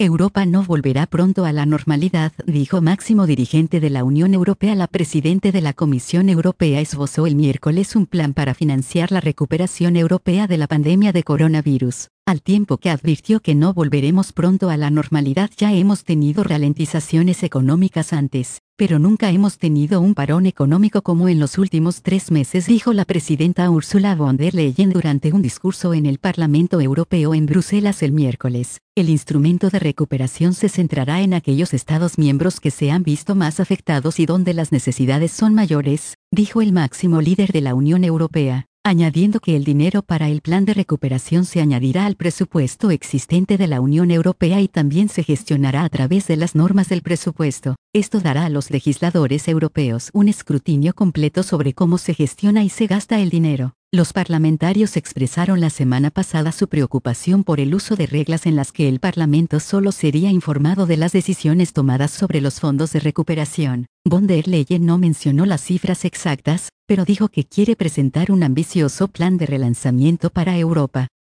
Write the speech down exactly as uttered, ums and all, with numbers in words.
Europa no volverá pronto a la normalidad, dijo máximo dirigente de la Unión Europea. La presidente de la Comisión Europea esbozó el miércoles un plan para financiar la recuperación europea de la pandemia de coronavirus, al tiempo que advirtió que no volveremos pronto a la normalidad. Ya hemos tenido ralentizaciones económicas antes, pero nunca hemos tenido un parón económico como en los últimos tres meses, dijo la presidenta Ursula von der Leyen durante un discurso en el Parlamento Europeo en Bruselas el miércoles. El instrumento de recuperación se centrará en aquellos Estados miembros que se han visto más afectados y donde las necesidades son mayores, dijo el máximo líder de la Unión Europea, añadiendo que el dinero para el plan de recuperación se añadirá al presupuesto existente de la Unión Europea y también se gestionará a través de las normas del presupuesto. Esto dará a los legisladores europeos un escrutinio completo sobre cómo se gestiona y se gasta el dinero. Los parlamentarios expresaron la semana pasada su preocupación por el uso de reglas en las que el Parlamento solo sería informado de las decisiones tomadas sobre los fondos de recuperación. Von der Leyen no mencionó las cifras exactas, pero dijo que quiere presentar un ambicioso plan de relanzamiento para Europa.